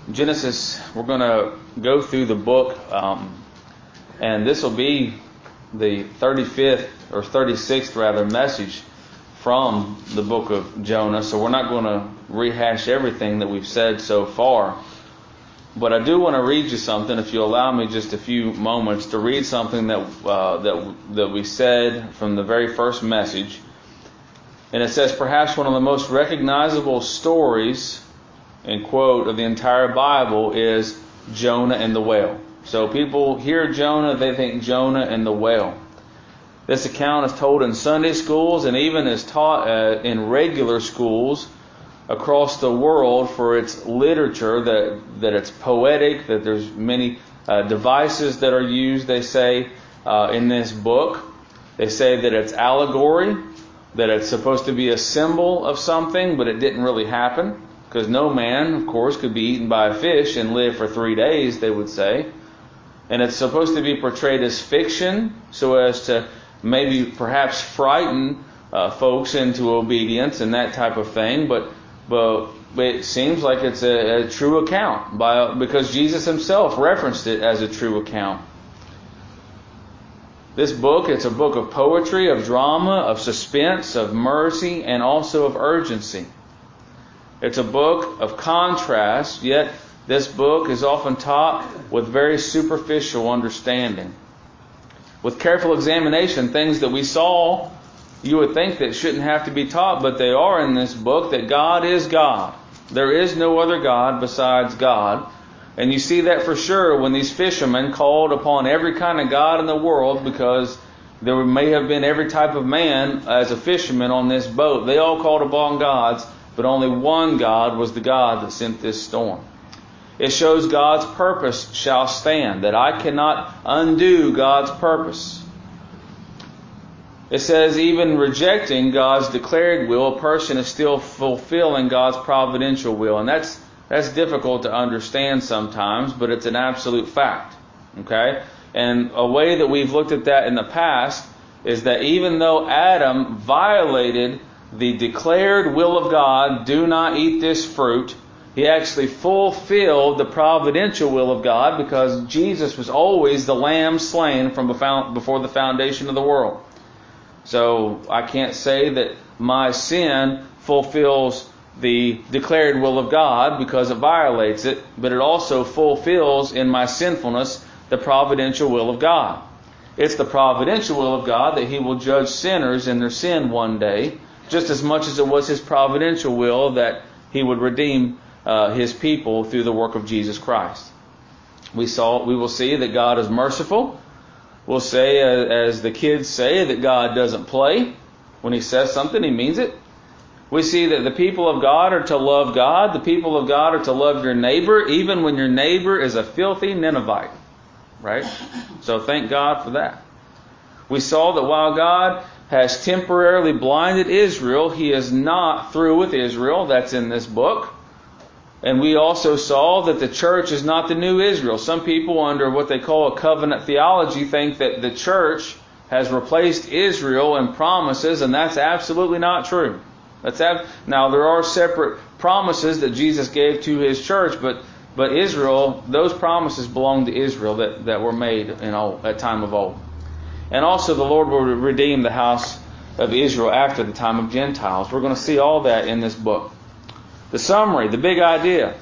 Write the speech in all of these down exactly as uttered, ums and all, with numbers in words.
Genesis, we're going to go through the book, um, and this will be the thirty-fifth or thirty-sixth rather message from the book of Jonah. So we're not going to rehash everything that we've said so far. But I do want to read you something, if you allow me just a few moments to read something that uh, that that we said from the very first message. And it says, perhaps one of the most recognizable stories, in quote, of the entire Bible is Jonah and the whale. So people hear Jonah, they think Jonah and the whale. This account is told in Sunday schools and even is taught uh, in regular schools across the world for its literature, that that it's poetic, that there's many uh, devices that are used, they say, uh, in this book. They say that it's allegory, that it's supposed to be a symbol of something, but it didn't really happen, because no man, of course, could be eaten by a fish and live for three days, they would say. And it's supposed to be portrayed as fiction, so as to maybe perhaps frighten uh, folks into obedience and that type of thing, but but it seems like it's a, a true account by because Jesus himself referenced it as a true account. This book, it's a book of poetry, of drama, of suspense, of mercy, and also of urgency. It's a book of contrast, yet this book is often taught with very superficial understanding. With careful examination, things that we saw, you would think that shouldn't have to be taught, but they are in this book, that God is God. There is no other God besides God. And you see that for sure when these fishermen called upon every kind of God in the world, because there may have been every type of man as a fisherman on this boat. They all called upon gods, but only one God was the God that sent this storm. It shows God's purpose shall stand, that I cannot undo God's purpose. It says even rejecting God's declared will, a person is still fulfilling God's providential will. And that's that's difficult to understand sometimes, but it's an absolute fact. Okay? And a way that we've looked at that in the past is that even though Adam violated the declared will of God, do not eat this fruit, he actually fulfilled the providential will of God, because Jesus was always the lamb slain from before the foundation of the world. So I can't say that my sin fulfills the declared will of God because it violates it, but it also fulfills in my sinfulness the providential will of God. It's the providential will of God that He will judge sinners in their sin one day, just as much as it was His providential will that He would redeem uh, His people through the work of Jesus Christ. We saw, we will see that God is merciful. We'll say, uh, as the kids say, that God doesn't play. When He says something, He means it. We see that the people of God are to love God. The people of God are to love your neighbor, even when your neighbor is a filthy Ninevite. Right? So thank God for that. We saw that while God has temporarily blinded Israel, He is not through with Israel. That's in this book. And we also saw that the church is not the new Israel. Some people, under what they call a covenant theology, think that the church has replaced Israel in promises, and that's absolutely not true. That's ab- now, there are separate promises that Jesus gave to His church, but but Israel, those promises belong to Israel that, that were made in old, at time of old. And also the Lord will redeem the house of Israel after the time of Gentiles. We're going to see all that in this book. The summary, the big idea.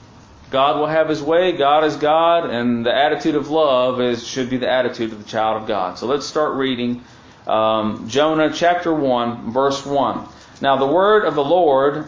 God will have His way, God is God, and the attitude of love is should be the attitude of the child of God. So let's start reading um, Jonah chapter one, verse one. Now the word of the Lord,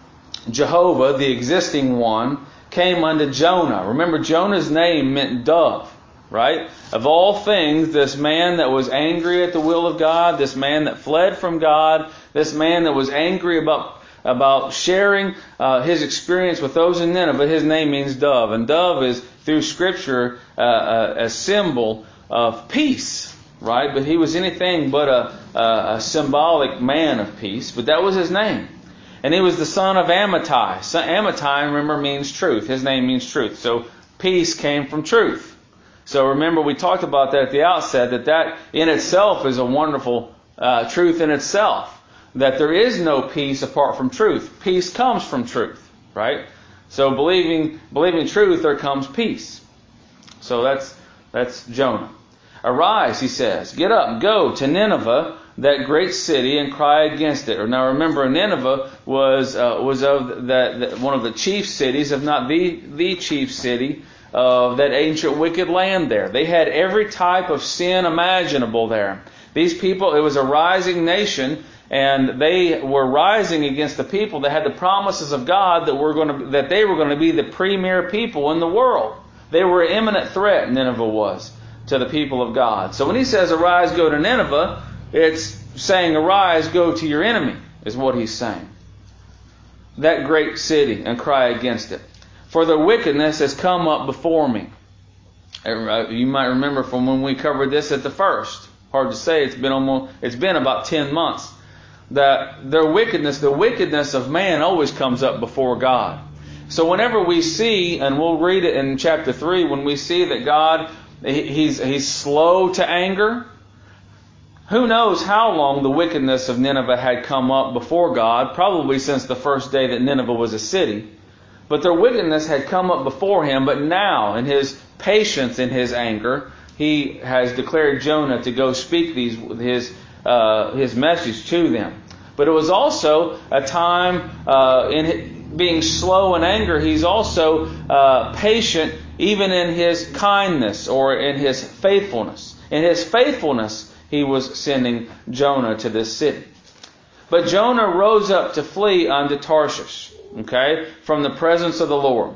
Jehovah, the existing one, came unto Jonah. Remember, Jonah's name meant dove, right? Of all things, this man that was angry at the will of God, this man that fled from God, this man that was angry about about sharing uh, his experience with those in Nineveh, his name means dove. And dove is, through Scripture, uh, a, a symbol of peace, right? But he was anything but a, a, a symbolic man of peace. But that was his name. And he was the son of Amittai. So Amittai, remember, means truth. His name means truth. So peace came from truth. So remember, we talked about that at the outset, that that in itself is a wonderful uh, truth in itself. That there is no peace apart from truth. Peace comes from truth, right? So believing believing truth, there comes peace. So that's that's Jonah. Arise, he says, get up, go to Nineveh, that great city, and cry against it. Now remember, Nineveh was uh, was of that, that one of the chief cities, if not the the chief city of that ancient wicked land there. They had every type of sin imaginable there. These people, it was a rising nation, and they were rising against the people that had the promises of God that were going to that they were going to be the premier people in the world. They were an imminent threat, Nineveh was, to the people of God. So when he says, arise, go to Nineveh, it's saying, arise, go to your enemy, is what he's saying. That great city, and cry against it. For their wickedness has come up before me. You might remember from when we covered this at the first. Hard to say, it's been almost, it's been about ten months. That their wickedness, the wickedness of man always comes up before God. So whenever we see, and we'll read it in chapter three, when we see that God, he's, he's slow to anger, who knows how long the wickedness of Nineveh had come up before God, probably since the first day that Nineveh was a city. But their wickedness had come up before him, but now, in his patience, in his anger, he has declared Jonah to go speak these his uh, his message to them. But it was also a time, uh, in being slow in anger, he's also uh, patient even in his kindness or in his faithfulness. In his faithfulness, he was sending Jonah to this city. But Jonah rose up to flee unto Tarshish, okay, from the presence of the Lord.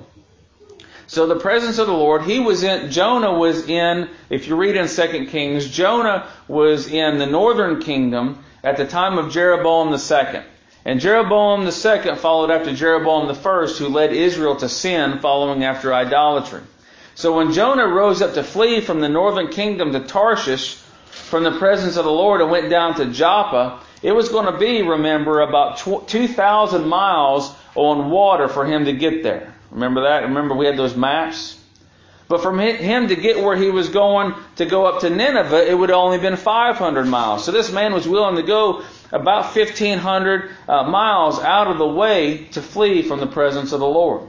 So the presence of the Lord, he was in, Jonah was in, if you read in Second Kings, Jonah was in the northern kingdom at the time of Jeroboam the second. And Jeroboam the second followed after Jeroboam the first, who led Israel to sin, following after idolatry. So when Jonah rose up to flee from the northern kingdom to Tarshish, from the presence of the Lord, and went down to Joppa, it was going to be, remember, about two thousand miles on water for him to get there. Remember that? Remember we had those maps? But from him to get where he was going to go up to Nineveh, it would have only been five hundred miles. So this man was willing to go about fifteen hundred uh, miles out of the way to flee from the presence of the Lord.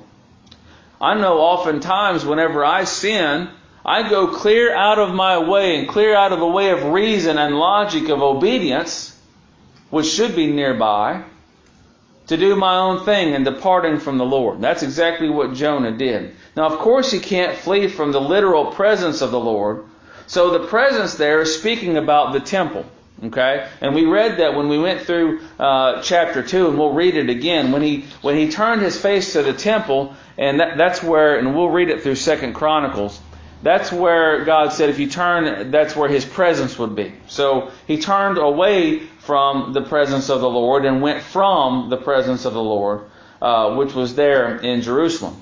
I know oftentimes whenever I sin, I go clear out of my way and clear out of the way of reason and logic of obedience, which should be nearby, to do my own thing and departing from the Lord. That's exactly what Jonah did. Now, of course, he can't flee from the literal presence of the Lord. So the presence there is speaking about the temple. Okay? And we read that when we went through uh, chapter two, and we'll read it again. When he when he turned his face to the temple, and that, that's where, and we'll read it through Second Chronicles, that's where God said if you turn, that's where his presence would be. So he turned away from the presence of the Lord and went from the presence of the Lord, uh, which was there in Jerusalem.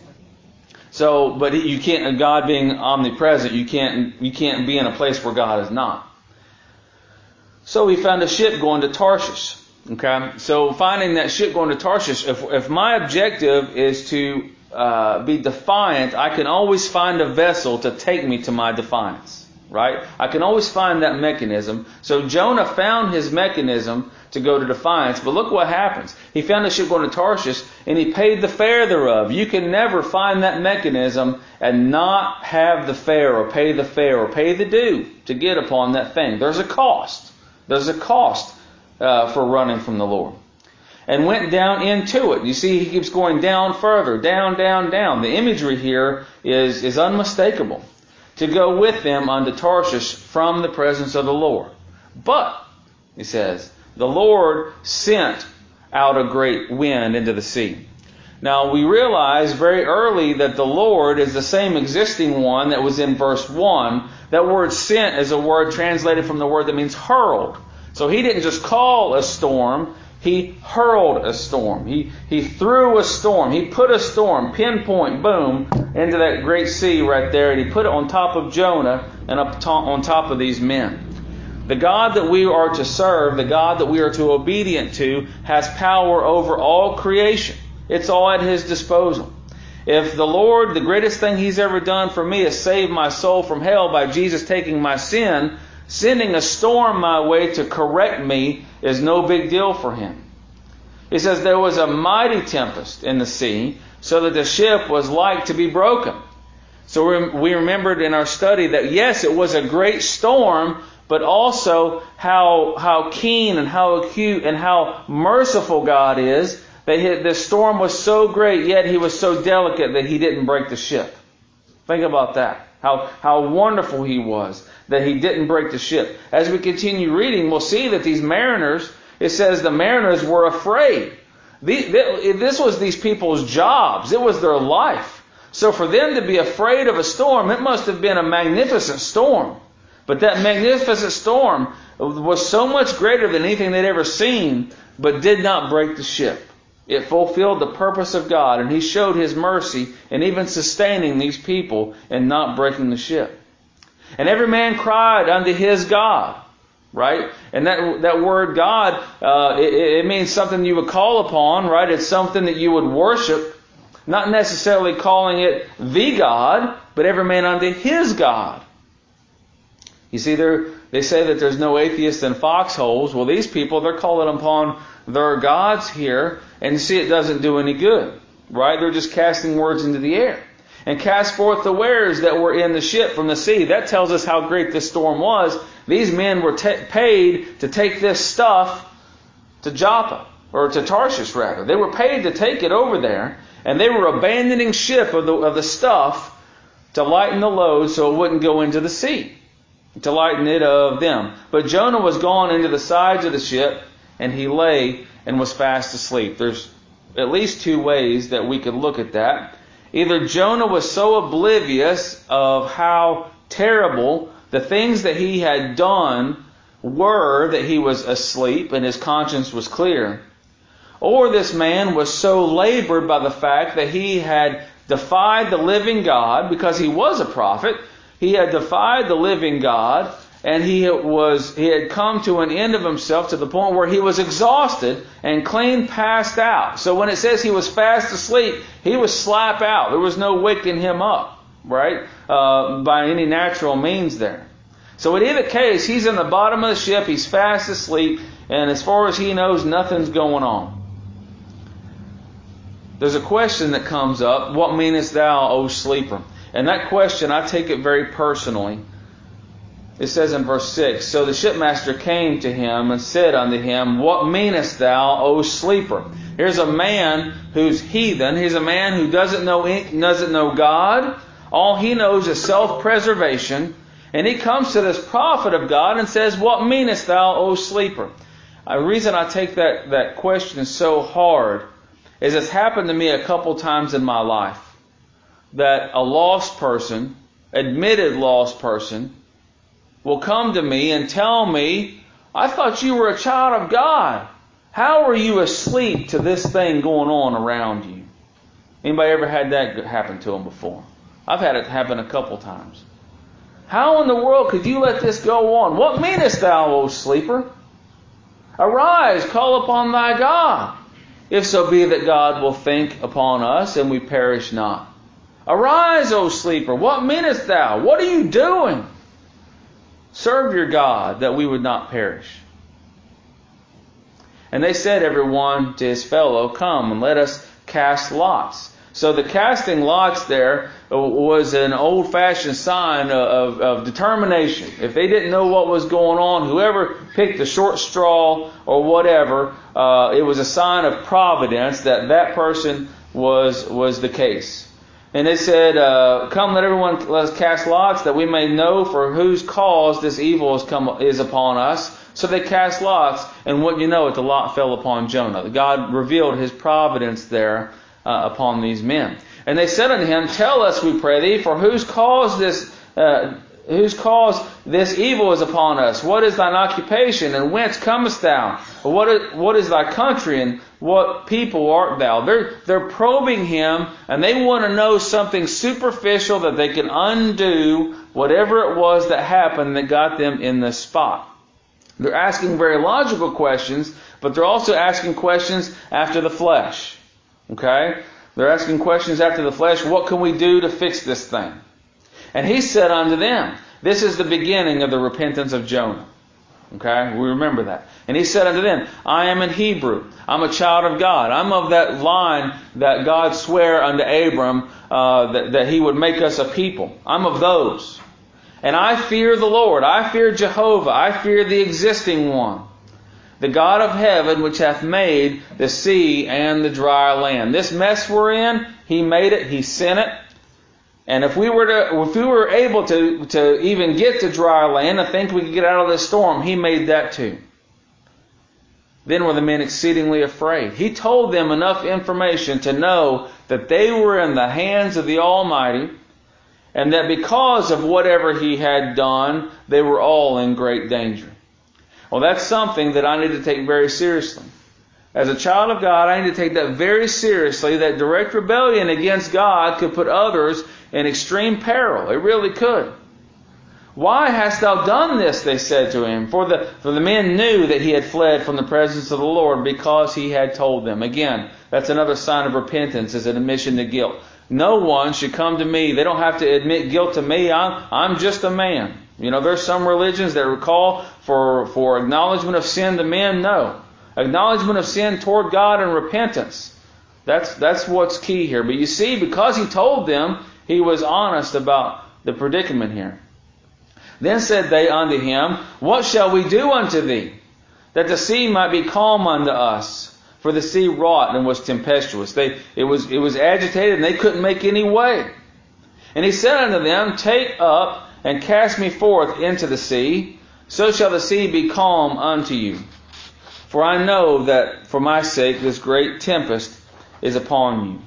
So, but you can't, God being omnipresent, you can't, you can't be in a place where God is not. So he found a ship going to Tarshish. Okay, so finding that ship going to Tarshish, if, if my objective is to uh, be defiant, I can always find a vessel to take me to my defiance. Right? I can always find that mechanism. So Jonah found his mechanism to go to defiance. But look what happens. He found a ship going to Tarshish, and he paid the fare thereof. You can never find that mechanism and not have the fare or pay the fare or pay the due to get upon that thing. There's a cost. There's a cost uh, for running from the Lord. And went down into it. You see, he keeps going down further, down, down, down. The imagery here is, is unmistakable. To go with them unto Tarshish from the presence of the Lord. But, he says, the Lord sent out a great wind into the sea. Now, we realize very early that the Lord is the same existing one that was in verse one. That word sent is a word translated from the word that means hurled. So he didn't just call a storm, he hurled a storm. He, he threw a storm. He put a storm, pinpoint, boom, into that great sea right there. And he put it on top of Jonah and up to, on top of these men. The God that we are to serve, the God that we are to obedient to, has power over all creation. It's all at his disposal. If the Lord, the greatest thing he's ever done for me is save my soul from hell by Jesus taking my sin, sending a storm my way to correct me is no big deal for him. He says there was a mighty tempest in the sea, so that the ship was like to be broken. So we remembered in our study that yes, it was a great storm, but also how how keen and how acute and how merciful God is. That the storm was so great, yet He was so delicate that He didn't break the ship. Think about that. How how wonderful He was that He didn't break the ship. As we continue reading, we'll see that these mariners, it says the mariners were afraid. This was these people's jobs. It was their life. So for them to be afraid of a storm, it must have been a magnificent storm. But that magnificent storm was so much greater than anything they'd ever seen, but did not break the ship. It fulfilled the purpose of God, and He showed His mercy in even sustaining these people and not breaking the ship. And every man cried unto his God. Right? And that that word God, uh, it, it means something you would call upon, right? It's something that you would worship. Not necessarily calling it the God, but every man unto his God. You see, they say that there's no atheists in foxholes. Well, these people, they're calling upon their gods here, and you see it doesn't do any good. Right? They're just casting words into the air. And cast forth the wares that were in the ship from the sea. That tells us how great this storm was. These men were t- paid to take this stuff to Joppa, or to Tarshish rather. They were paid to take it over there, and they were abandoning ship of the, of the stuff to lighten the load so it wouldn't go into the sea, to lighten it of them. But Jonah was gone into the sides of the ship, and he lay and was fast asleep. There's at least two ways that we could look at that. Either Jonah was so oblivious of how terrible the things that he had done were that he was asleep and his conscience was clear. Or this man was so labored by the fact that he had defied the living God, because he was a prophet. He had defied the living God, and he was he had come to an end of himself to the point where he was exhausted and clean passed out. So when it says he was fast asleep, he was slap out. There was no waking him up, right? Uh, by any natural means there. So in either case, he's in the bottom of the ship, he's fast asleep, and as far as he knows, nothing's going on. There's a question that comes up, what meanest thou, O sleeper? And that question, I take it very personally. It says in verse six, so the shipmaster came to him and said unto him, what meanest thou, O sleeper? Here's a man who's heathen. He's a man who doesn't know doesn't know God. All he knows is self-preservation. And he comes to this prophet of God and says, what meanest thou, O sleeper? The reason I take that, that question so hard is it's happened to me a couple times in my life. That a lost person, admitted lost person, will come to me and tell me, I thought you were a child of God. How are you asleep to this thing going on around you? Anybody ever had that happen to them before? I've had it happen a couple times. How in the world could you let this go on? What meanest thou, O sleeper? Arise, call upon thy God, if so be that God will think upon us and we perish not. Arise, O sleeper, what meanest thou? What are you doing? Serve your God, that we would not perish. And they said, every one to his fellow, come and let us cast lots. So the casting lots there was an old-fashioned sign of, of determination. If they didn't know what was going on, whoever picked the short straw or whatever, uh, it was a sign of providence that that person was was the case. And it said, uh, come, let everyone let us cast lots, that we may know for whose cause this evil is come is upon us. So they cast lots, and what you know it, the lot fell upon Jonah. God revealed His providence there uh, upon these men. And they said unto him, tell us, we pray thee, for whose cause this uh, whose cause this evil is upon us? What is thine occupation, and whence comest thou? What is, what is thy country, and what people art thou? They're, they're probing him, and they want to know something superficial that they can undo whatever it was that happened that got them in this spot. They're asking very logical questions, but they're also asking questions after the flesh. Okay? They're asking questions after the flesh. What can we do to fix this thing? And he said unto them, this is the beginning of the repentance of Jonah. Okay, we remember that. And he said unto them, I am an Hebrew. I'm a child of God. I'm of that line that God sware unto Abram uh, that, that he would make us a people. I'm of those. And I fear the Lord. I fear Jehovah. I fear the existing one, the God of heaven, which hath made the sea and the dry land. This mess we're in, He made it. He sent it. And if we were to, if we were able to, to even get to dry land and think we could get out of this storm, He made that too. Then were the men exceedingly afraid. He told them enough information to know that they were in the hands of the Almighty, and that because of whatever He had done, they were all in great danger. Well, that's something that I need to take very seriously. As a child of God, I need to take that very seriously, that direct rebellion against God could put others in extreme peril. It really could. Why hast thou done this? They said to him. For the, for the men knew that he had fled from the presence of the Lord because he had told them. Again, that's another sign of repentance, is an admission to guilt. No one should come to me. They don't have to admit guilt to me. I'm, I'm just a man. You know, there's some religions that call for, for acknowledgement of sin to men. No. Acknowledgement of sin toward God and repentance. That's, that's what's key here. But you see, because he told them, he was honest about the predicament here. Then said they unto him, What shall we do unto thee, that the sea might be calm unto us? For the sea wrought and was tempestuous. They, it was, it was agitated and they couldn't make any way. And he said unto them, Take up and cast me forth into the sea, so shall the sea be calm unto you. For I know that for my sake this great tempest is upon you.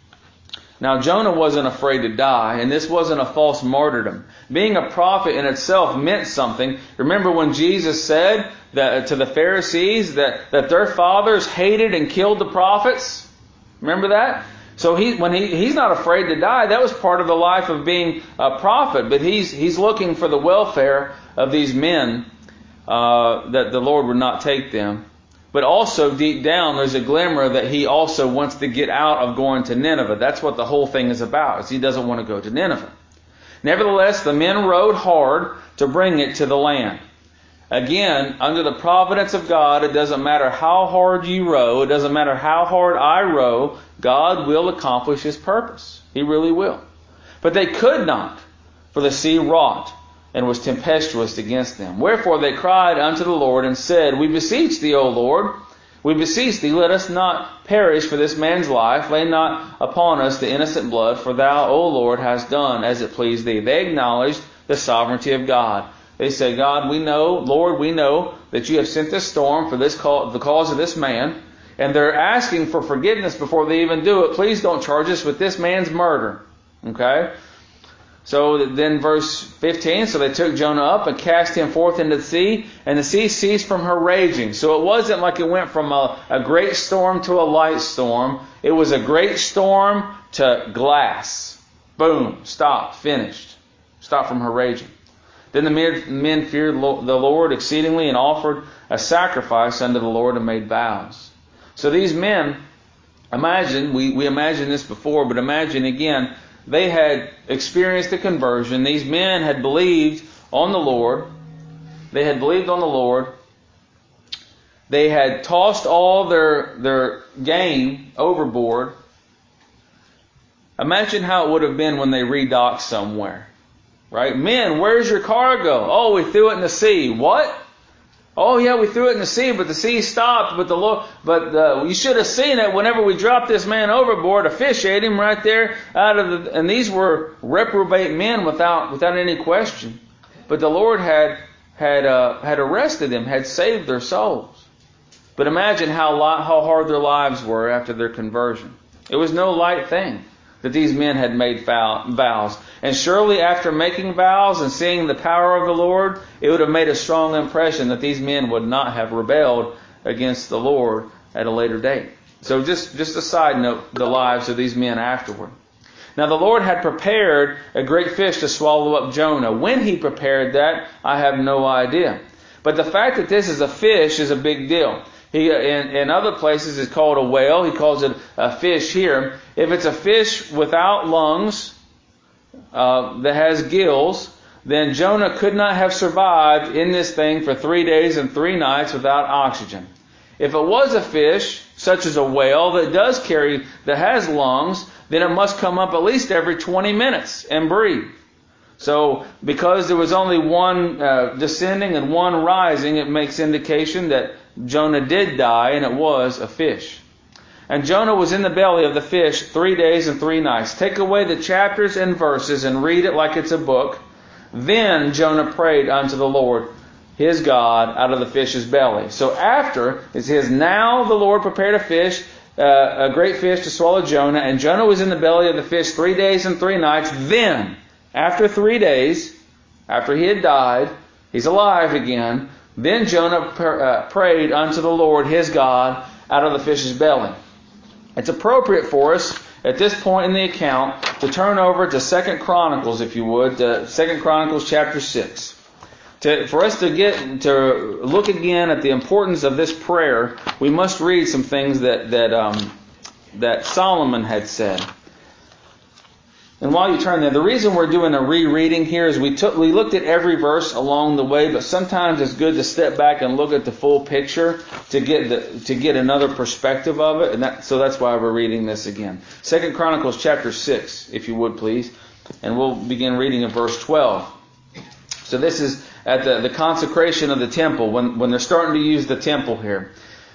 Now Jonah wasn't afraid to die, and this wasn't a false martyrdom. Being a prophet in itself meant something. Remember when Jesus said that to the Pharisees that, that their fathers hated and killed the prophets? Remember that? So he, when he, he's not afraid to die. That was part of the life of being a prophet. But he's, he's looking for the welfare of these men, uh, that the Lord would not take them. But also deep down there's a glimmer that he also wants to get out of going to Nineveh. That's what the whole thing is about, is he doesn't want to go to Nineveh. Nevertheless, the men rowed hard to bring it to the land. Again, under the providence of God, it doesn't matter how hard you row, it doesn't matter how hard I row, God will accomplish His purpose. He really will. But they could not, for the sea wrought and was tempestuous against them. Wherefore they cried unto the Lord and said, We beseech thee, O Lord, we beseech thee, let us not perish for this man's life. Lay not upon us the innocent blood, for thou, O Lord, hast done as it pleased thee. They acknowledged the sovereignty of God. They say, God, we know, Lord, we know that you have sent this storm for this cause, the cause of this man. And they're asking for forgiveness before they even do it. Please don't charge us with this man's murder. Okay? So then verse fifteen, so they took Jonah up and cast him forth into the sea, and the sea ceased from her raging. So it wasn't like it went from a, a great storm to a light storm. It was a great storm to glass. Boom. Stopped. Finished. Stopped from her raging. Then the men feared the Lord exceedingly and offered a sacrifice unto the Lord and made vows. So these men, imagine, we, we imagined this before, but imagine again, they had experienced a conversion. These men had believed on the Lord. They had believed on the Lord. They had tossed all their, their gain overboard. Imagine how it would have been when they redocked somewhere. Right? Men, where's your cargo? Oh, we threw it in the sea. What? Oh, yeah, we threw it in the sea, but the sea stopped. But the Lord, but uh, you should have seen it whenever we dropped this man overboard. A fish ate him right there out of the. And these were reprobate men without without any question. But the Lord had had uh, had arrested them, had saved their souls. But imagine how how hard their lives were after their conversion. It was no light thing that these men had made vows. And surely after making vows and seeing the power of the Lord, it would have made a strong impression that these men would not have rebelled against the Lord at a later date. So just, just a side note, the lives of these men afterward. Now the Lord had prepared a great fish to swallow up Jonah. When He prepared that, I have no idea. But the fact that this is a fish is a big deal. He, in, in other places it's called a whale. He calls it a fish here. If it's a fish without lungs, uh, that has gills, then Jonah could not have survived in this thing for three days and three nights without oxygen. If it was a fish, such as a whale, that does carry, that has lungs, then it must come up at least every twenty minutes and breathe. So, because there was only one uh, descending and one rising, it makes indication that Jonah did die, and it was a fish. And Jonah was in the belly of the fish three days and three nights. Take away the chapters and verses and read it like it's a book. Then Jonah prayed unto the Lord, his God, out of the fish's belly. So after, it says, now the Lord prepared a fish, uh, a great fish to swallow Jonah, and Jonah was in the belly of the fish three days and three nights. Then, after three days, after he had died, he's alive again, then Jonah pr- uh, prayed unto the Lord, his God, out of the fish's belly. It's appropriate for us at this point in the account to turn over to Second Chronicles, if you would, to Second Chronicles chapter six. To, for us to get to look again at the importance of this prayer, we must read some things that that um, that Solomon had said. And while you turn there, the reason we're doing a rereading here is we took we looked at every verse along the way, but sometimes it's good to step back and look at the full picture to get the to get another perspective of it, and that, so that's why we're reading this again. Second Chronicles chapter six, if you would please, and we'll begin reading at verse twelve. So this is at the, the consecration of the temple, when, when they're starting to use the temple here.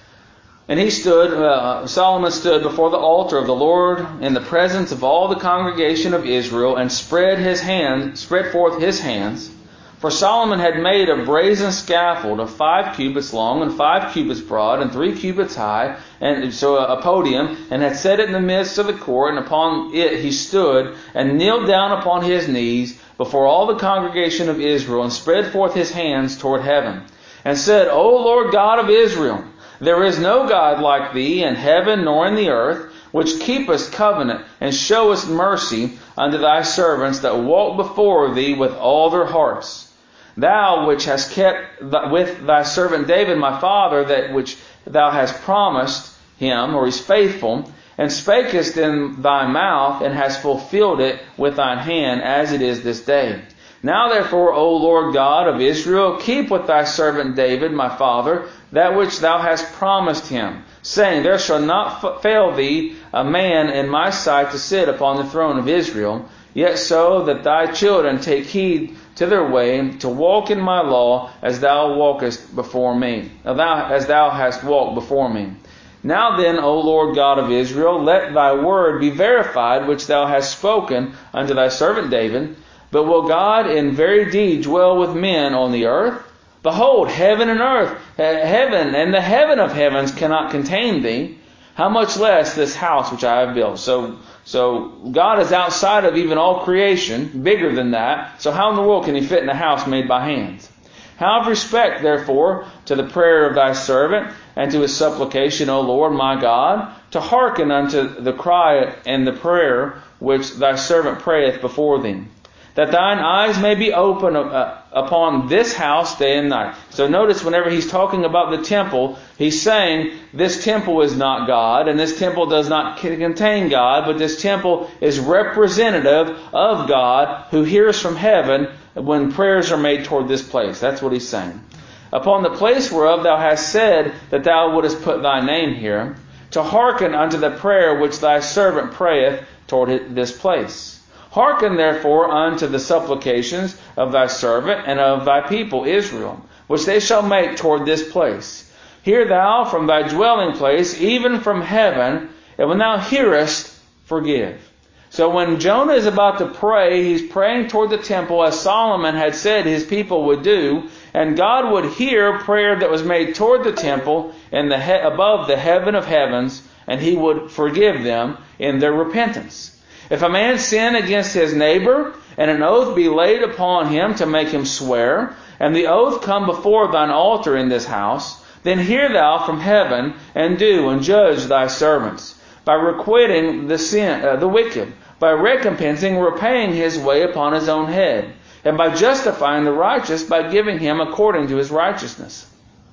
And he stood, uh, Solomon stood before the altar of the Lord in the presence of all the congregation of Israel, and spread his hand, spread forth his hands. For Solomon had made a brazen scaffold of five cubits long and five cubits broad and three cubits high, and so a podium, and had set it in the midst of the court, and upon it he stood and kneeled down upon his knees before all the congregation of Israel, and spread forth his hands toward heaven, and said, O Lord God of Israel, there is no God like thee in heaven nor in the earth, which keepest covenant and showest mercy unto thy servants that walk before thee with all their hearts. Thou which hast kept with thy servant David my father that which thou hast promised him, or he's faithful, and spakest in thy mouth, and hast fulfilled it with thine hand, as it is this day. Now therefore, O Lord God of Israel, keep with thy servant David my father that which thou hast promised him, saying, There shall not fail thee a man in my sight to sit upon the throne of Israel, yet so that thy children take heed to their way, to walk in my law, as thou walkest before me, as thou hast walked before me. Now then, O Lord God of Israel, let thy word be verified, which thou hast spoken unto thy servant David. But will God in very deed dwell with men on the earth? Behold, heaven and earth, heaven and the heaven of heavens cannot contain thee. How much less this house which I have built? So, so God is outside of even all creation, bigger than that. So how in the world can he fit in a house made by hands? Have respect, therefore, to the prayer of thy servant, and to his supplication, O Lord my God, to hearken unto the cry and the prayer which thy servant prayeth before thee, that thine eyes may be open upon this house day and night. So notice whenever he's talking about the temple, he's saying this temple is not God, and this temple does not contain God, but this temple is representative of God, who hears from heaven when prayers are made toward this place. That's what he's saying. Upon the place whereof thou hast said that thou wouldest put thy name here, to hearken unto the prayer which thy servant prayeth toward this place. Hearken therefore unto the supplications of thy servant and of thy people Israel, which they shall make toward this place. Hear thou from thy dwelling place, even from heaven, and when thou hearest, forgive. So when Jonah is about to pray, he's praying toward the temple as Solomon had said his people would do, and God would hear prayer that was made toward the temple and the he- above the heaven of heavens, and he would forgive them in their repentance. If a man sin against his neighbor, and an oath be laid upon him to make him swear, and the oath come before thine altar in this house, then hear thou from heaven, and do and judge thy servants, by requiting the sin, uh, the wicked, by recompensing, repaying his way upon his own head, and by justifying the righteous, by giving him according to his righteousness.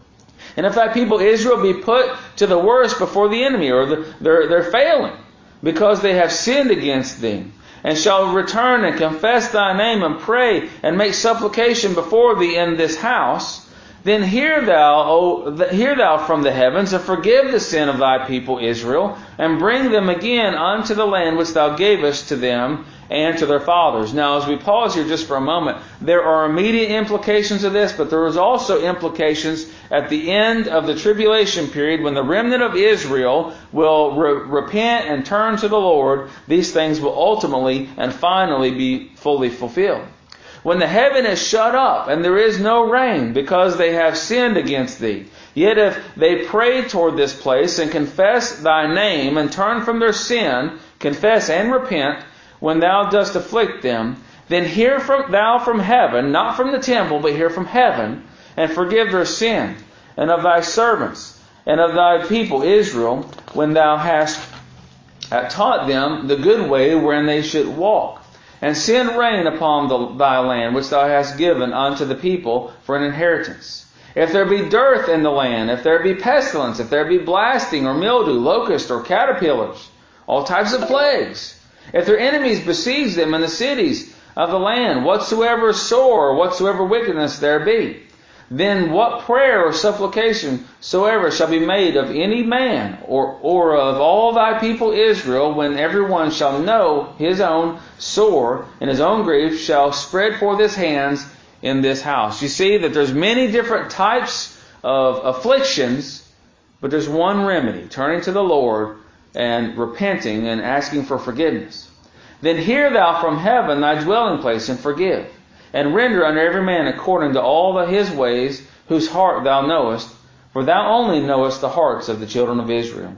And if thy people Israel be put to the worst before the enemy, or the, they're, they're failing, because they have sinned against thee, and shall return and confess thy name and pray and make supplication before thee in this house, then hear thou, O, hear thou from the heavens, and forgive the sin of thy people Israel, and bring them again unto the land which thou gavest to them and to their fathers. Now, as we pause here just for a moment, there are immediate implications of this, but there is also implications at the end of the tribulation period when the remnant of Israel will re- repent and turn to the Lord. These things will ultimately and finally be fully fulfilled. When the heaven is shut up and there is no rain because they have sinned against thee, yet if they pray toward this place and confess thy name and turn from their sin, confess and repent, when thou dost afflict them, then hear from, thou from heaven, not from the temple, but hear from heaven, and forgive their sin, and of thy servants, and of thy people Israel, when thou hast taught them the good way wherein they should walk. And send rain upon the, thy land, which thou hast given unto the people for an inheritance. If there be dearth in the land, if there be pestilence, if there be blasting or mildew, locust or caterpillars, all types of plagues, if their enemies besiege them in the cities of the land, whatsoever sore or whatsoever wickedness there be, then what prayer or supplication soever shall be made of any man or, or of all thy people Israel, when every one shall know his own sore and his own grief, shall spread forth his hands in this house. You see that there's many different types of afflictions, but there's one remedy: turning to the Lord and repenting and asking for forgiveness. Then hear thou from heaven thy dwelling place, and forgive, and render unto every man according to all the his ways, whose heart thou knowest, for thou only knowest the hearts of the children of Israel,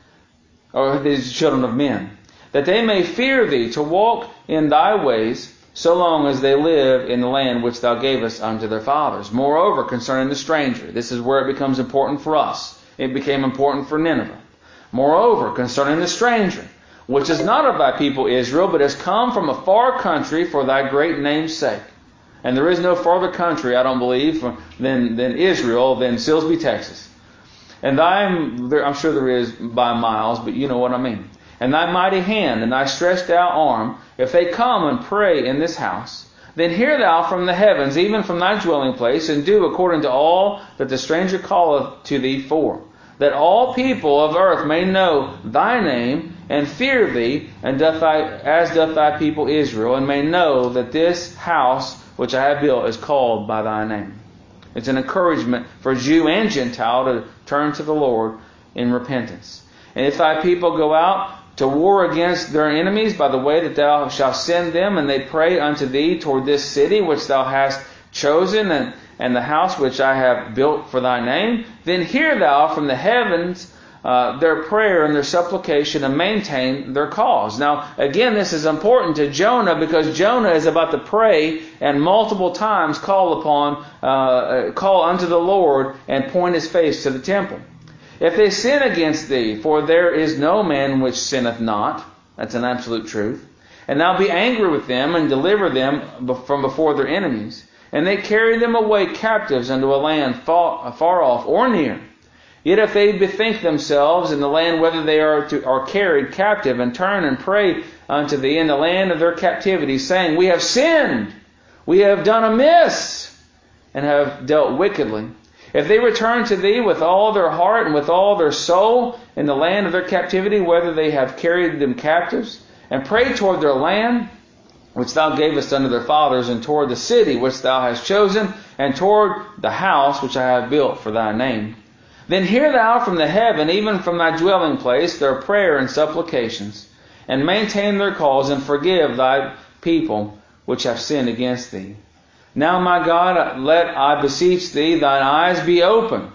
or the children of men, that they may fear thee to walk in thy ways, so long as they live in the land which thou gavest unto their fathers. Moreover, concerning the stranger, this is where it becomes important for us. It became important for Nineveh. Moreover, concerning the stranger, which is not of thy people Israel, but has come from a far country for thy great name's sake. And there is no farther country, I don't believe, than, than Israel, than Silsbee, Texas. And thy, I'm sure there is by miles, but you know what I mean. And thy mighty hand and thy stretched out arm, if they come and pray in this house, then hear thou from the heavens, even from thy dwelling place, and do according to all that the stranger calleth to thee for, that all people of earth may know thy name, and fear thee, and doth thy, as doth thy people Israel, and may know that this house which I have built is called by thy name. It's an encouragement for Jew and Gentile to turn to the Lord in repentance. And if thy people go out to war against their enemies by the way that thou shalt send them, and they pray unto thee toward this city which thou hast chosen, and, and the house which I have built for thy name, then hear thou from the heavens uh, their prayer and their supplication, and maintain their cause. Now, again, this is important to Jonah, because Jonah is about to pray and multiple times call upon, uh, call unto the Lord and point his face to the temple. If they sin against thee, for there is no man which sinneth not, that's an absolute truth, and thou be angry with them and deliver them from before their enemies, and they carry them away captives unto a land far, far off or near. Yet if they bethink themselves in the land whether they are to, are carried captive, and turn and pray unto thee in the land of their captivity, saying, We have sinned, we have done amiss, and have dealt wickedly. If they return to thee with all their heart and with all their soul in the land of their captivity, whether they have carried them captives, and pray toward their land, which thou gavest unto their fathers, and toward the city which thou hast chosen, and toward the house which I have built for thy name, then hear thou from the heaven, even from thy dwelling place, their prayer and supplications, and maintain their cause, and forgive thy people which have sinned against thee. Now, my God, let, I beseech thee, thine eyes be open.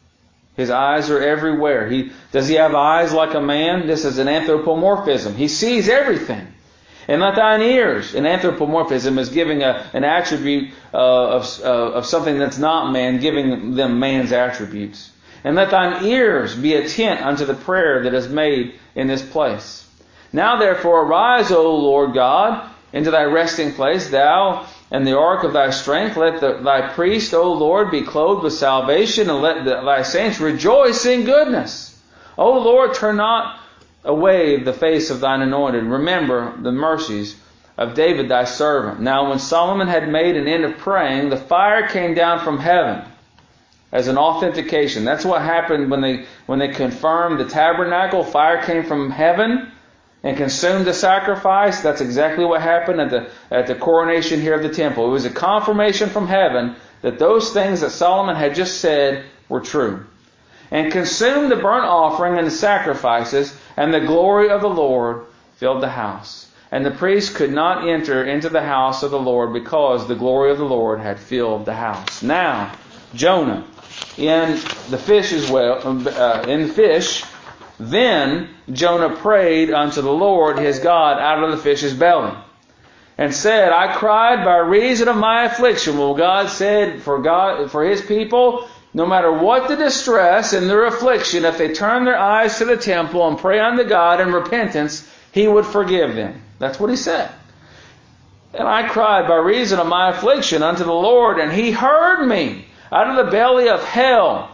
His eyes are everywhere. He, does he have eyes like a man? This is an anthropomorphism. He sees everything. And let thine ears, an anthropomorphism is giving a, an attribute uh, of, uh, of something that's not man, giving them man's attributes. And let thine ears be attent unto the prayer that is made in this place. Now therefore arise, O Lord God, into thy resting place, thou and the ark of thy strength. Let the, thy priest, O Lord, be clothed with salvation, and let the, thy saints rejoice in goodness. O Lord, turn not away the face of thine anointed. Remember the mercies of David thy servant. Now when Solomon had made an end of praying, the fire came down from heaven as an authentication. That's what happened when they when they confirmed the tabernacle. Fire came from heaven and consumed the sacrifice. That's exactly what happened at the at the coronation here of the temple. It was a confirmation from heaven that those things that Solomon had just said were true. And consumed the burnt offering and the sacrifices, and the glory of the Lord filled the house. And the priest could not enter into the house of the Lord because the glory of the Lord had filled the house. Now, Jonah, in the fish as well, uh, in the fish, then Jonah prayed unto the Lord his God out of the fish's belly, and said, I cried by reason of my affliction. Well, God said for God, for His people, no matter what the distress and their affliction, if they turn their eyes to the temple and pray unto God in repentance, He would forgive them. That's what He said. And I cried by reason of my affliction unto the Lord, and He heard me. Out of the belly of hell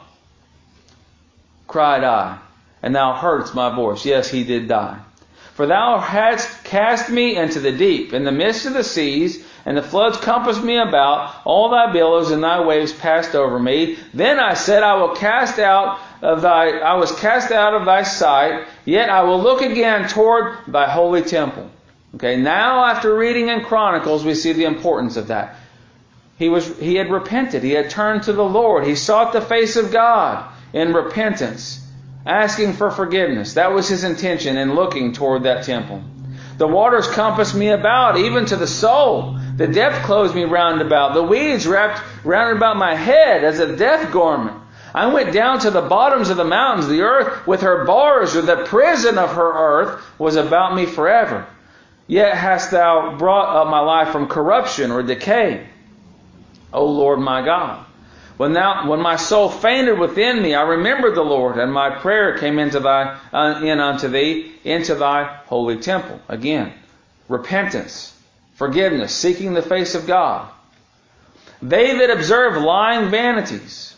cried I, and Thou heardst my voice. Yes, he did die. For Thou hadst cast me into the deep, in the midst of the seas, and the floods compassed me about. All Thy billows and Thy waves passed over me. Then I said, I will cast out of Thy, I was cast out of Thy sight, yet I will look again toward Thy holy temple. Okay, now after reading in Chronicles, we see the importance of that. He was, he had repented. He had turned to the Lord. He sought the face of God in repentance, asking for forgiveness. That was his intention in looking toward that temple. The waters compassed me about, even to the soul. The depth closed me round about. The weeds wrapped round about my head as a death garment. I went down to the bottoms of the mountains. The earth with her bars, or the prison of her earth, was about me forever. Yet hast Thou brought up my life from corruption or decay, O Lord my God. When thou, when my soul fainted within me, I remembered the Lord, and my prayer came into thy, uh, in unto Thee, into Thy holy temple. Again, repentance, forgiveness, seeking the face of God. They that observe lying vanities.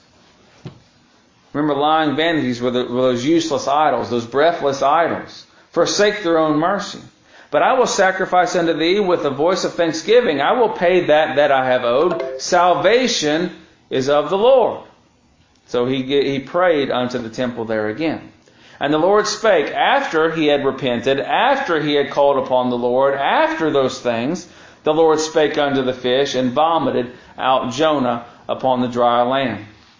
Remember, lying vanities were, the, were those useless idols, those breathless idols. Forsake their own mercy. But I will sacrifice unto Thee with a voice of thanksgiving. I will pay that that I have owed. Salvation is of the Lord. So he, he prayed unto the temple there again. And the Lord spake after he had repented, after he had called upon the Lord, after those things, the Lord spake unto the fish and vomited out Jonah upon the dry land,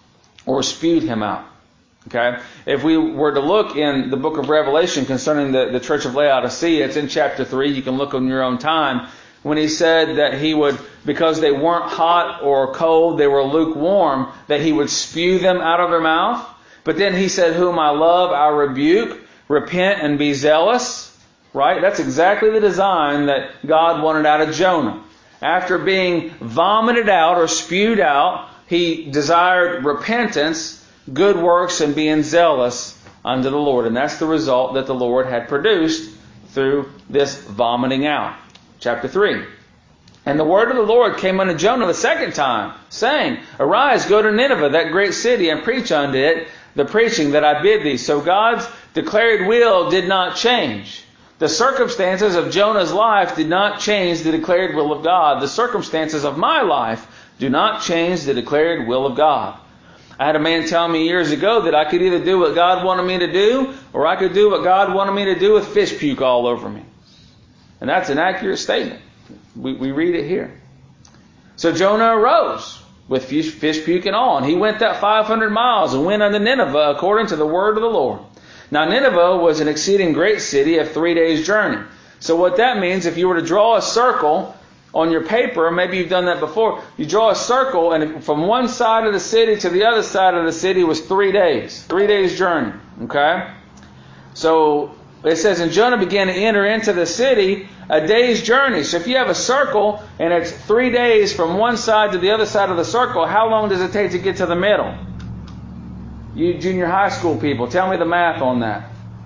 or spewed him out. Okay? If we were to look in the book of Revelation concerning the, the church of Laodicea, it's in chapter three. You can look on your own time. When he said that he would, because they weren't hot or cold, they were lukewarm, that he would spew them out of their mouth. But then he said, whom I love, I rebuke, repent and be zealous. Right? That's exactly the design that God wanted out of Jonah. After being vomited out or spewed out, he desired repentance, good works, and being zealous unto the Lord. And that's the result that the Lord had produced through this vomiting out. Chapter three. And the word of the Lord came unto Jonah the second time, saying, Arise, go to Nineveh, that great city, and preach unto it the preaching that I bid thee. So God's declared will did not change. The circumstances of Jonah's life did not change the declared will of God. The circumstances of my life do not change the declared will of God. I had a man tell me years ago that I could either do what God wanted me to do, or I could do what God wanted me to do with fish puke all over me. And that's an accurate statement. We, we read it here. So Jonah arose with fish, fish puke and all, and he went that five hundred miles and went unto Nineveh according to the word of the Lord. Now Nineveh was an exceeding great city of three days' journey. So what that means, if you were to draw a circle on your paper, maybe you've done that before, you draw a circle, and from one side of the city to the other side of the city was three days. Three days' journey. Okay? So it says, and Jonah began to enter into the city a day's journey. So if you have a circle and it's three days from one side to the other side of the circle, how long does it take to get to the middle? You junior high school people, tell me the math on that.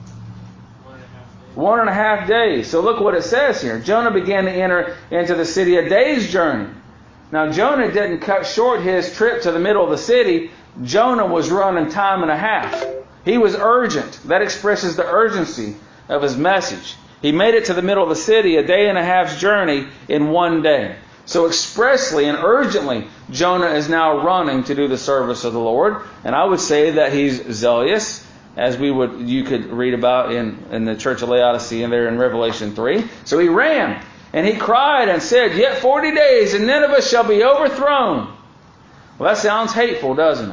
One and a half days. So look what it says here. Jonah began to enter into the city a day's journey. Now Jonah didn't cut short his trip to the middle of the city. Jonah was running time and a half. He was urgent. That expresses the urgency of his message. He made it to the middle of the city, a day and a half's journey in one day. So expressly and urgently, Jonah is now running to do the service of the Lord. And I would say that he's zealous, as we would you could read about in, in the church of Laodicea and there in Revelation three. So he ran, and he cried and said, "Yet forty days, and Nineveh shall be overthrown." Well, that sounds hateful, doesn't it?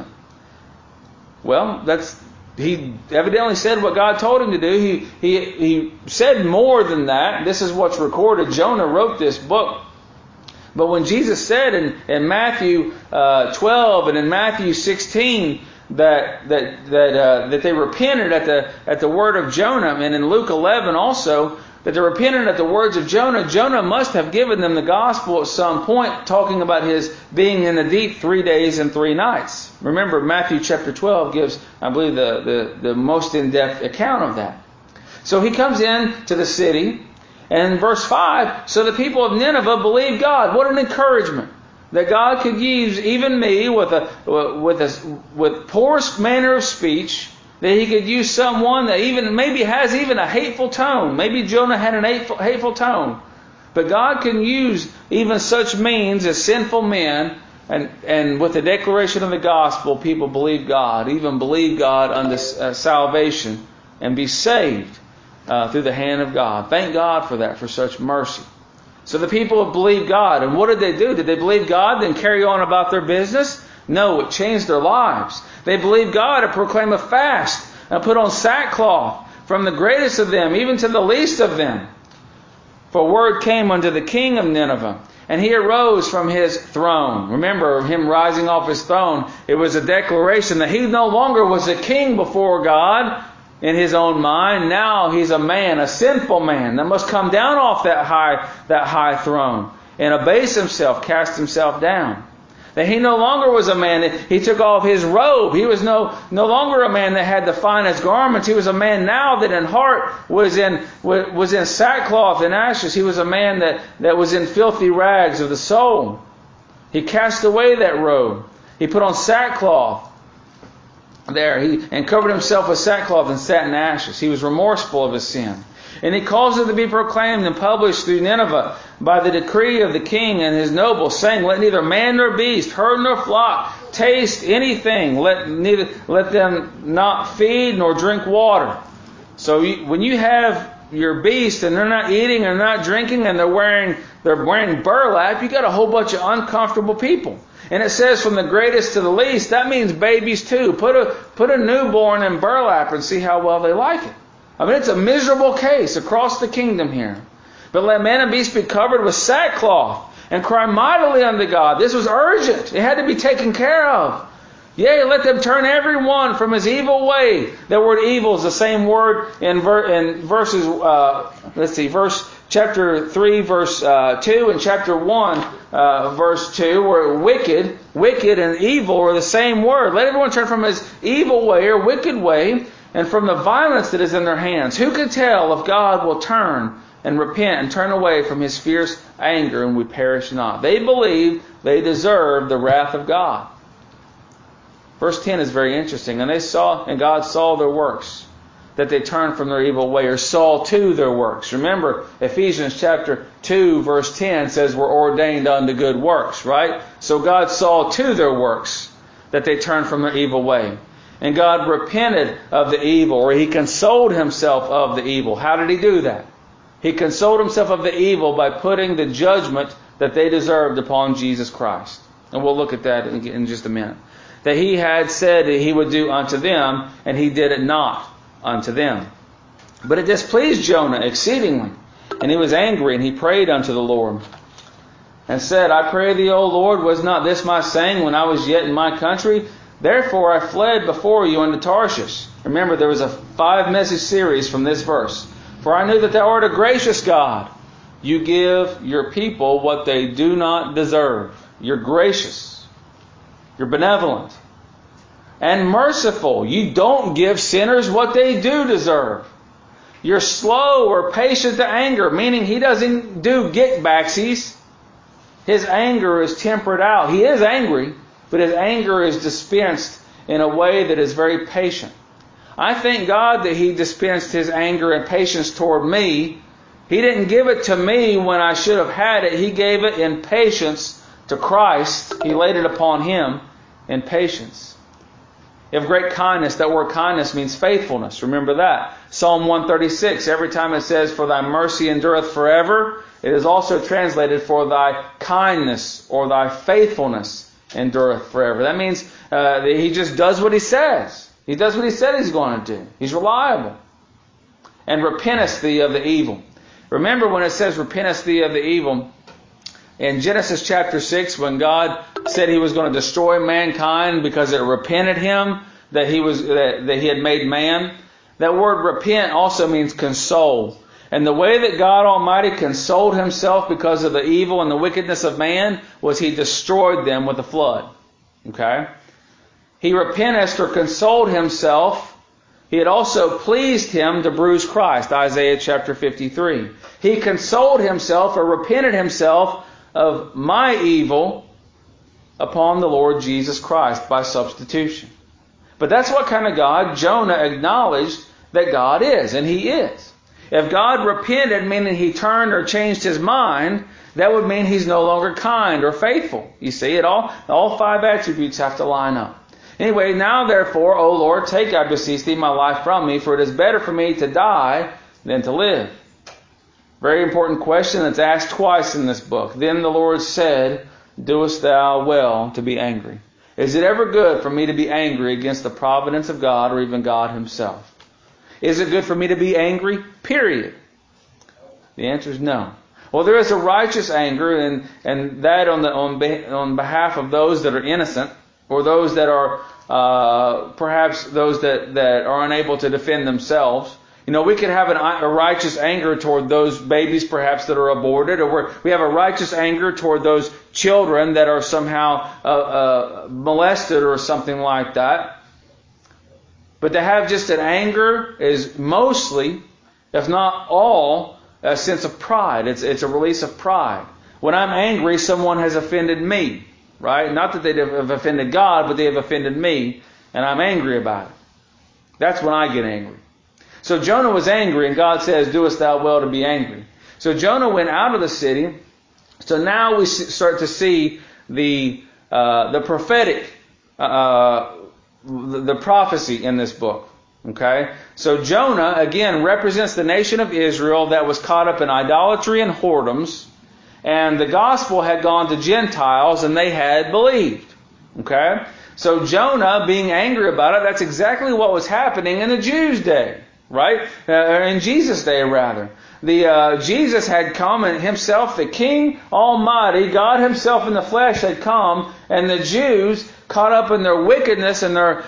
Well, that's he evidently said what God told him to do. He, he, he said more than that. This is what's recorded. Jonah wrote this book. But when Jesus said in, in Matthew uh, twelve and in Matthew sixteen that that that uh, that they repented at the at the word of Jonah, and in Luke eleven also that they repented at the words of Jonah, Jonah must have given them the gospel at some point, talking about his being in the deep three days and three nights. Remember, Matthew chapter twelve gives, I believe, the the, the most in-depth account of that. So he comes in to the city. And in verse five, so the people of Nineveh believed God. What an encouragement that God could use even me with a with a with poor manner of speech. That He could use someone that even maybe has even a hateful tone. Maybe Jonah had an hateful, hateful tone, but God can use even such means as sinful men. And and with the declaration of the gospel, people believe God, even believe God unto uh, salvation, and be saved. Uh, through the hand of God. Thank God for that, for such mercy. So the people have believed God. And what did they do? Did they believe God and carry on about their business? No, it changed their lives. They believed God and proclaim a fast and put on sackcloth from the greatest of them, even to the least of them. For word came unto the king of Nineveh, and he arose from his throne. Remember him rising off his throne. It was a declaration that he no longer was a king before God, in his own mind. Now he's a man, a sinful man, that must come down off that high, that high throne and abase himself, cast himself down. That he no longer was a man. He took off his robe. He was no, no longer a man that had the finest garments. He was a man now that in heart was in, was in sackcloth and ashes. He was a man that, that was in filthy rags of the soul. He cast away that robe. He put on sackcloth. There, he and covered himself with sackcloth and sat in ashes. He was remorseful of his sin. And he caused it to be proclaimed and published through Nineveh by the decree of the king and his nobles, saying, "Let neither man nor beast, herd nor flock, taste anything. Let neither let them not feed nor drink water." So you, when you have your beast and they're not eating and not drinking and they're wearing they're wearing burlap, you got a whole bunch of uncomfortable people. And it says from the greatest to the least. That means babies too. Put a put a newborn in burlap and see how well they like it. I mean, it's a miserable case across the kingdom here. But let man and beast be covered with sackcloth and cry mightily unto God. This was urgent. It had to be taken care of. Yea, let them turn every one from his evil way. That word evil is the same word in, ver- in verses, uh, let's see, verse chapter three, verse uh, two, and chapter one, uh, verse two, where wicked, wicked and evil are the same word. Let everyone turn from his evil way or wicked way and from the violence that is in their hands. Who can tell if God will turn and repent and turn away from His fierce anger and we perish not? They believe they deserve the wrath of God. Verse ten is very interesting. And they saw, and God saw their works, that they turned from their evil way, or saw to their works. Remember, Ephesians chapter two, verse ten says we're ordained unto good works, right? So God saw to their works that they turned from their evil way. And God repented of the evil, or He consoled Himself of the evil. How did He do that? He consoled Himself of the evil by putting the judgment that they deserved upon Jesus Christ. And we'll look at that in, in just a minute. That He had said that He would do unto them, and He did it not unto them. But it displeased Jonah exceedingly, and he was angry, and he prayed unto the Lord, and said, I pray thee, O Lord, was not this my saying when I was yet in my country? Therefore I fled before you unto Tarshish. Remember, there was a five-message series from this verse. For I knew that thou art a gracious God. You give your people what they do not deserve. You're gracious. You're benevolent. And merciful. You don't give sinners what they do deserve. You're slow or patient to anger, meaning He doesn't do get-backsies. His anger is tempered out. He is angry, but His anger is dispensed in a way that is very patient. I thank God that He dispensed His anger and patience toward me He didn't give it to me when I should have had it. He gave it in patience to Christ. He laid it upon Him in patience. You have great kindness. That word kindness means faithfulness. Remember that. Psalm one thirty-six, every time it says, for thy mercy endureth forever, it is also translated, for thy kindness or thy faithfulness endureth forever. That means uh, that He just does what He says. He does what He said He's going to do. He's reliable. And repentest thee of the evil. Remember when it says repentest thee of the evil, in Genesis chapter six, when God said He was going to destroy mankind because it repented Him that He was that, that He had made man, that word repent also means console. And the way that God Almighty consoled Himself because of the evil and the wickedness of man was He destroyed them with a flood. Okay? He repentest or consoled Himself. He had also pleased Him to bruise Christ, Isaiah chapter fifty-three. He consoled Himself or repented Himself of my evil upon the Lord Jesus Christ by substitution. But that's what kind of God Jonah acknowledged that God is, and He is. If God repented, meaning He turned or changed His mind, that would mean He's no longer kind or faithful. You see, it all, all five attributes have to line up. Anyway, now therefore, O Lord, take, I beseech Thee, my life from me, for it is better for me to die than to live. Very important question that's asked twice in this book. Then the Lord said, doest thou well to be angry? Is it ever good for me to be angry against the providence of God or even God Himself? Is it good for me to be angry? Period. The answer is no. Well, there is a righteous anger, and, and that on, the, on, on behalf of those that are innocent, or those that are uh, perhaps those that, that are unable to defend themselves. You know, we could have an, a righteous anger toward those babies perhaps that are aborted, or we have a righteous anger toward those children that are somehow uh, uh, molested or something like that. But to have just an anger is mostly, if not all, a sense of pride. It's, it's a release of pride. When I'm angry, someone has offended me. Right? Not that they have offended God, but they have offended me, and I'm angry about it. That's when I get angry. So Jonah was angry, and God says, doest thou well to be angry? So Jonah went out of the city. So now we start to see the uh, the prophetic, uh, the, the prophecy in this book. Okay? So Jonah, again, represents the nation of Israel that was caught up in idolatry and whoredoms. And the gospel had gone to Gentiles, and they had believed. Okay? So Jonah being angry about it, that's exactly what was happening in the Jews' day. Right? Uh, in Jesus' day, rather. The uh, Jesus had come, and Himself, the King Almighty, God Himself in the flesh had come, and the Jews, caught up in their wickedness and their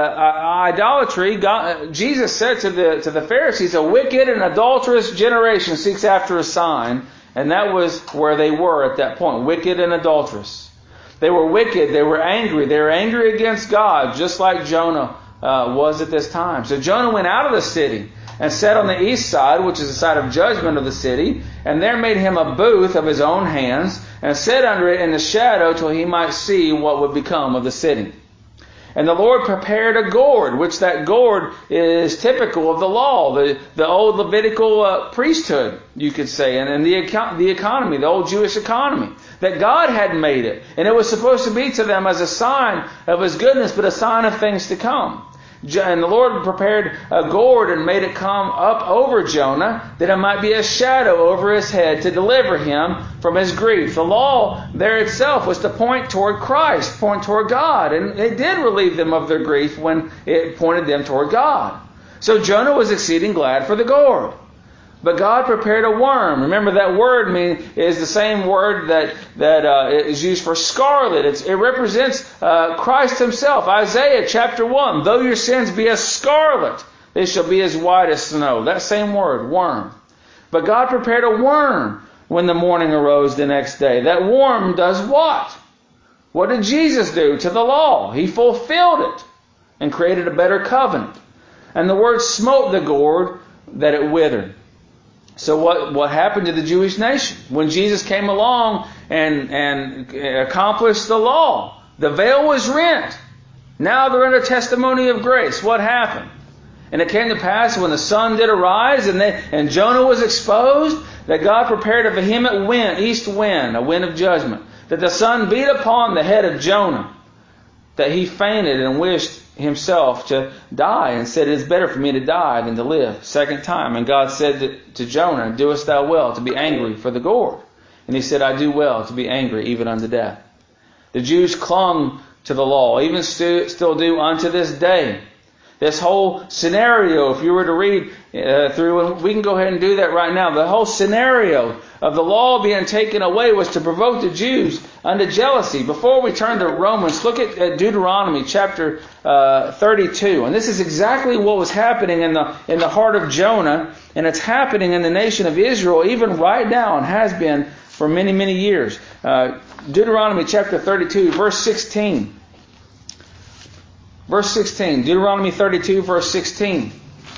uh, idolatry, God, Jesus said to the, to the Pharisees, a wicked and adulterous generation seeks after a sign. And that was where they were at that point, wicked and adulterous. They were wicked, they were angry, they were angry against God, just like Jonah uh, was at this time. So Jonah went out of the city and sat on the east side, which is the side of judgment of the city, and there made him a booth of his own hands, and sat under it in the shadow till he might see what would become of the city. And the Lord prepared a gourd, which that gourd is typical of the law, the, the old Levitical uh, priesthood, you could say, and, and the, econ- the economy, the old Jewish economy, that God had made it. And it was supposed to be to them as a sign of His goodness, but a sign of things to come. And the Lord prepared a gourd and made it come up over Jonah, that it might be a shadow over his head to deliver him from his grief. The law there itself was to point toward Christ, point toward God. And it did relieve them of their grief when it pointed them toward God. So Jonah was exceeding glad for the gourd. But God prepared a worm. Remember, that word mean, is the same word that, that uh, is used for scarlet. It's, it represents uh, Christ Himself. Isaiah chapter one. Though your sins be as scarlet, they shall be as white as snow. That same word, worm. But God prepared a worm when the morning arose the next day. That worm does what? What did Jesus do to the law? He fulfilled it and created a better covenant. And the word smote the gourd that it withered. So what, what happened to the Jewish nation? When Jesus came along and, and accomplished the law, the veil was rent. Now they're under testimony of grace. What happened? And it came to pass when the sun did arise and, they, and Jonah was exposed, that God prepared a vehement wind, east wind, a wind of judgment, that the sun beat upon the head of Jonah, that he fainted and wished himself to die, and said, it is better for me to die than to live. Second time. And God said to, to Jonah, doest thou well to be angry for the gourd? And he said, I do well to be angry even unto death. The Jews clung to the law, even stu- still do unto this day. This whole scenario, if you were to read uh, through, and we can go ahead and do that right now, the whole scenario of the law being taken away was to provoke the Jews unto jealousy. Before we turn to Romans, look at, at Deuteronomy chapter uh, thirty-two. And this is exactly what was happening in the, in the heart of Jonah, and it's happening in the nation of Israel even right now, and has been for many, many years. Uh, Deuteronomy chapter thirty-two, verse sixteen. Verse sixteen, Deuteronomy thirty-two, verse sixteen.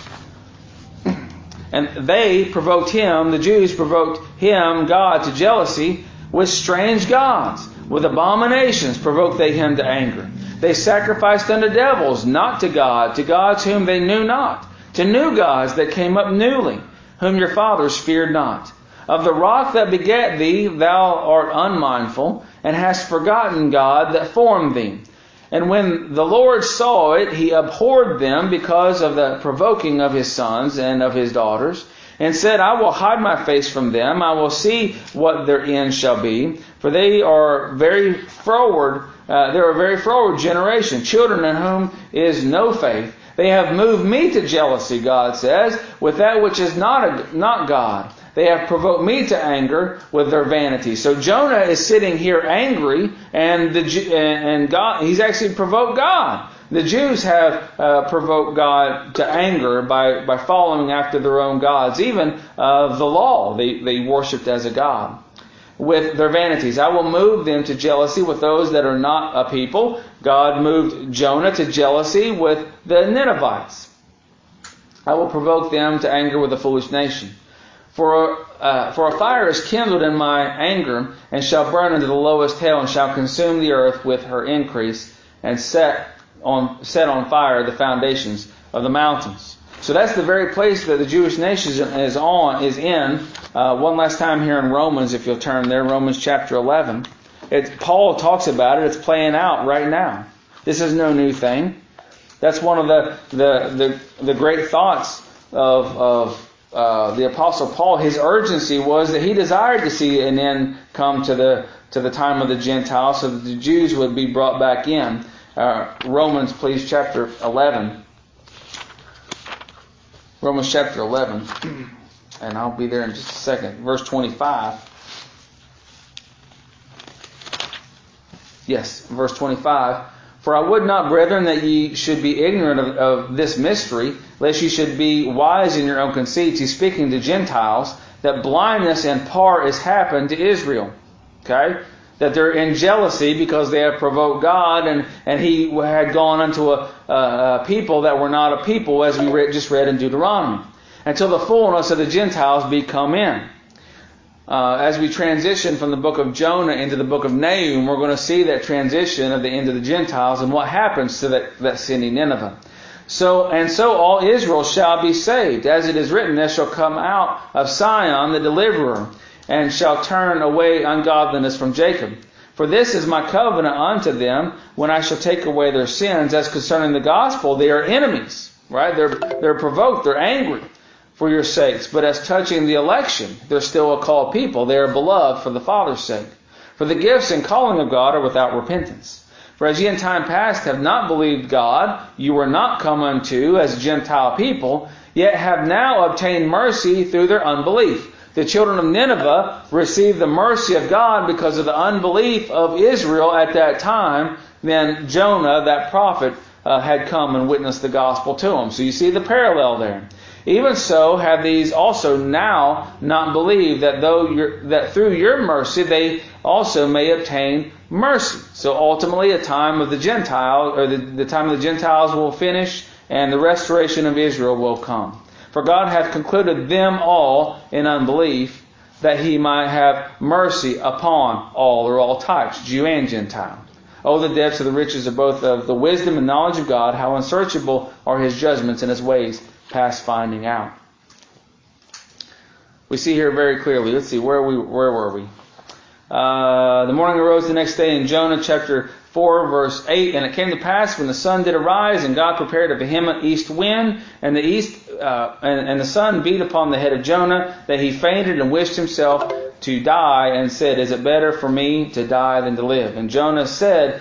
And they provoked him, the Jews provoked him, God, to jealousy with strange gods. With abominations provoked they him to anger. They sacrificed unto devils, not to God, to gods whom they knew not, to new gods that came up newly, whom your fathers feared not. Of the rock that begat thee thou art unmindful, and hast forgotten God that formed thee. And when the Lord saw it, he abhorred them because of the provoking of his sons and of his daughters, and said, I will hide my face from them. I will see what their end shall be. For they are very froward, uh, they are a very froward generation, children in whom is no faith. They have moved me to jealousy, God says, with that which is not a, not God. They have provoked me to anger with their vanity. So Jonah is sitting here angry, and the and God, he's actually provoked God. The Jews have uh, provoked God to anger by, by following after their own gods. Even uh, the law they, they worshipped as a god. With their vanities. I will move them to jealousy with those that are not a people. God moved Jonah to jealousy with the Ninevites. I will provoke them to anger with a foolish nation. For, uh, for a fire is kindled in my anger, and shall burn into the lowest hell, and shall consume the earth with her increase, and set on set on fire the foundations of the mountains. So that's the very place that the Jewish nation is on, is in. Uh, one last time here in Romans, if you'll turn there, Romans chapter eleven. It, Paul talks about it. It's playing out right now. This is no new thing. That's one of the the the, the great thoughts of of uh, the Apostle Paul. His urgency was that he desired to see an end come to the to the time of the Gentiles, so that the Jews would be brought back in. Uh, Romans, please, chapter eleven. Romans chapter eleven, and I'll be there in just a second. Verse twenty-five. Yes, verse twenty-five. For I would not, brethren, that ye should be ignorant of, of this mystery, lest ye should be wise in your own conceits. He's speaking to Gentiles, that blindness in part is happened to Israel. Okay? That they're in jealousy because they have provoked God, and, and He had gone unto a, a, a people that were not a people, as we read, just read in Deuteronomy, until the fullness of the Gentiles be come in. Uh, as we transition from the book of Jonah into the book of Nahum, we're going to see that transition of the end of the Gentiles and what happens to that, that city Nineveh. So, and so all Israel shall be saved. As it is written, there shall come out of Sion the deliverer, and shall turn away ungodliness from Jacob. For this is my covenant unto them, when I shall take away their sins. As concerning the gospel, they are enemies, right? They're, they're provoked, they're angry for your sakes. But as touching the election, they're still a called people. They are beloved for the Father's sake. For the gifts and calling of God are without repentance. For as ye in time past have not believed God, you were not come unto as Gentile people, yet have now obtained mercy through their unbelief. The children of Nineveh received the mercy of God because of the unbelief of Israel at that time. Then Jonah, that prophet, uh, had come and witnessed the gospel to them. So you see the parallel there. Even so have these also now not believed, that though you're, that through your mercy they also may obtain mercy. So ultimately a time of the Gentiles, or the, the time of the Gentiles will finish, and the restoration of Israel will come. For God hath concluded them all in unbelief, that He might have mercy upon all, or all types, Jew and Gentile. Oh, the depths of the riches of both of the wisdom and knowledge of God, how unsearchable are His judgments and His ways past finding out. We see here very clearly. Let's see, where we where were we? Uh, the morning arose the next day in Jonah chapter four verse eight, and it came to pass when the sun did arise, and God prepared a vehement east wind, and the east uh, and, and the sun beat upon the head of Jonah, that he fainted and wished himself to die, and said, Is it better for me to die than to live? And Jonah said,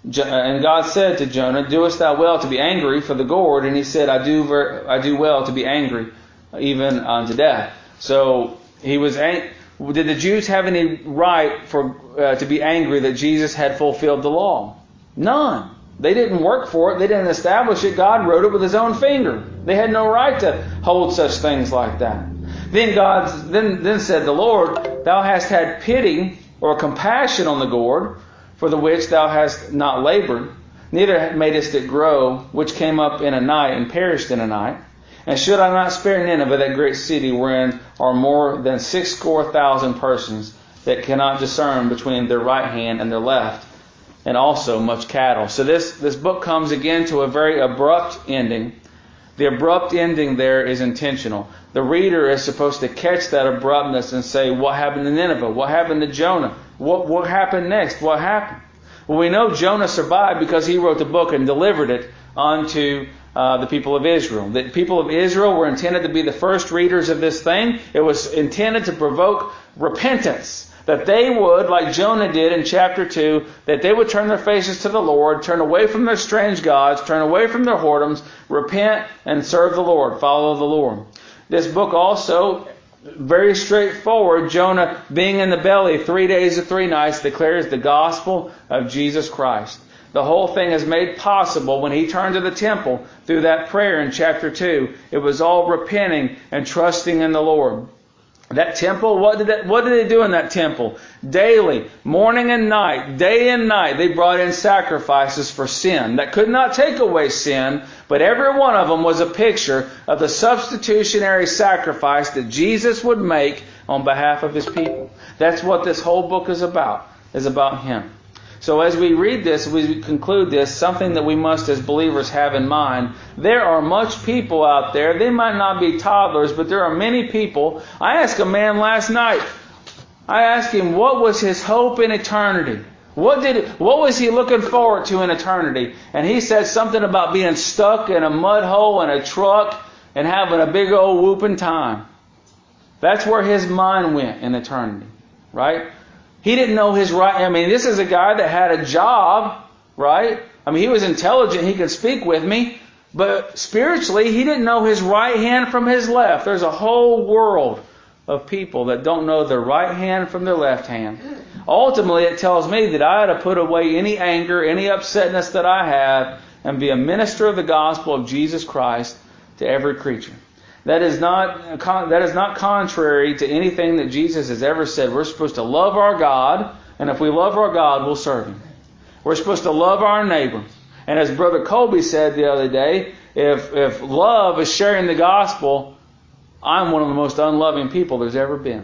and God said to Jonah, Doest thou well to be angry for the gourd? And he said, I do ver- I do well to be angry, even unto death. So he was angry. Did the Jews have any right for uh, to be angry that Jesus had fulfilled the law? None. They didn't work for it. They didn't establish it. God wrote it with His own finger. They had no right to hold such things like that. Then God then then said the Lord, Thou hast had pity or compassion on the gourd, for the which thou hast not labored, neither madest it grow, which came up in a night and perished in a night. And should I not spare Nineveh, that great city, wherein are more than six score thousand persons that cannot discern between their right hand and their left, and also much cattle? So this, this book comes again to a very abrupt ending. The abrupt ending there is intentional. The reader is supposed to catch that abruptness and say, what happened to Nineveh? What happened to Jonah? What, what happened next? What happened? Well, we know Jonah survived because he wrote the book and delivered it unto Uh, the people of Israel. The people of Israel were intended to be the first readers of this thing. It was intended to provoke repentance. That they would, like Jonah did in chapter two, that they would turn their faces to the Lord, turn away from their strange gods, turn away from their whoredoms, repent and serve the Lord, follow the Lord. This book also, very straightforward, Jonah being in the belly three days and three nights, declares the gospel of Jesus Christ. The whole thing is made possible when he turned to the temple through that prayer in chapter two. It was all repenting and trusting in the Lord. That temple, what did that, what did they do in that temple? Daily, morning and night, day and night, they brought in sacrifices for sin that could not take away sin, but every one of them was a picture of the substitutionary sacrifice that Jesus would make on behalf of His people. That's what this whole book is about, is about Him. So as we read this, we conclude this, something that we must as believers have in mind. There are much people out there. They might not be toddlers, but there are many people. I asked a man last night, I asked him, what was his hope in eternity? What did, what was he looking forward to in eternity? And he said something about being stuck in a mud hole in a truck and having a big old whooping time. That's where his mind went in eternity, right? He didn't know his right. I mean, this is a guy that had a job, right? I mean, he was intelligent. He could speak with me. But spiritually, he didn't know his right hand from his left. There's a whole world of people that don't know their right hand from their left hand. Ultimately, it tells me that I ought to put away any anger, any upsetness that I have, and be a minister of the gospel of Jesus Christ to every creature. That is not that is not contrary to anything that Jesus has ever said. We're supposed to love our God, and if we love our God, we'll serve Him. We're supposed to love our neighbor. And as Brother Colby said the other day, if if love is sharing the gospel, I'm one of the most unloving people there's ever been.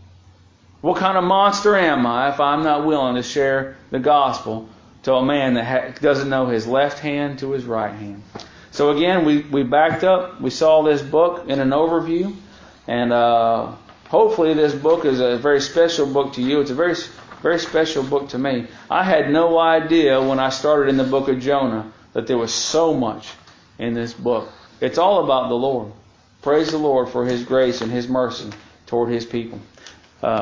What kind of monster am I if I'm not willing to share the gospel to a man that ha- doesn't know his left hand to his right hand? So again, we, we backed up. We saw this book in an overview. And uh, hopefully this book is a very special book to you. It's a very, very special book to me. I had no idea when I started in the book of Jonah that there was so much in this book. It's all about the Lord. Praise the Lord for His grace and His mercy toward His people.